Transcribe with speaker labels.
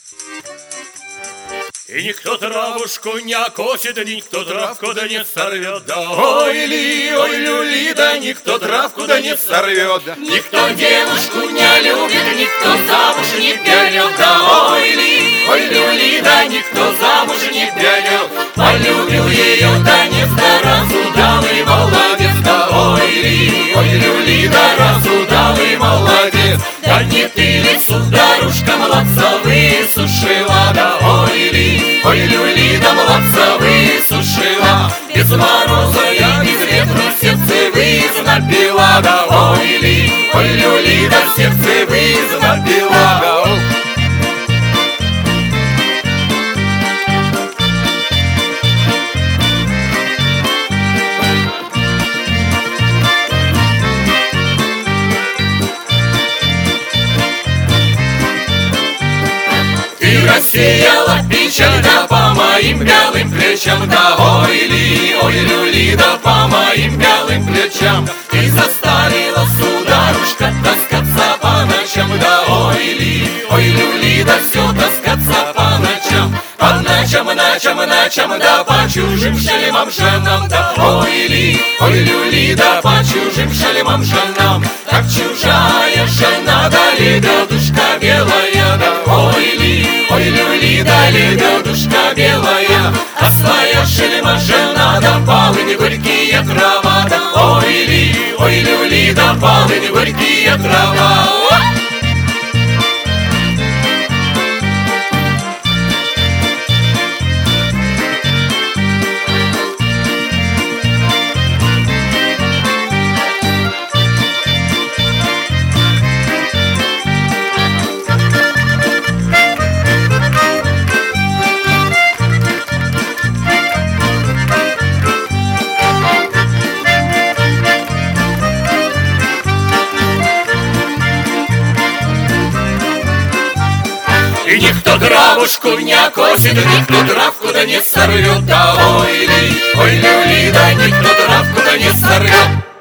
Speaker 1: И никто травушку не окосит, и никто травку да не сорвет, да. Ой, люли, да никто травку да не сорвет, да. Никто девушку не любит, никто замуж не берет, да. Ой, люли, да никто замуж не берет. Полюбил ее, да не разудалый молодец, да. Ой, люли, да разудалый молодец. Да не ты ли, сударушка, молодца высушила, да. Ой, люли, да молодца высушила. Без мороза я без ветра сердце вызнобила, да. Ой, люли, да сердце вызнобила, да. Рассеяла печаль, да по моим белым плечам, да. Ой, люли, да по моим белым плечам. Ты заставила, сударушка, таскаться по ночам, да. Ой, люли, да все таскаться по ночам. По ночам, да по чужим шалимам женам, да. Ой, люли, да по чужим шалимам женам. Как чужая жена, да лебедушка белая, да. Ой, люли, да лебедушка белая. А своя шельма жена, да полынь горькие трава, да. Ой, люли, да полынь горькие трава. И никто травушку не окосит, никто травку да не сорвет, да. Ой, люли, да никто травку да не сорвет.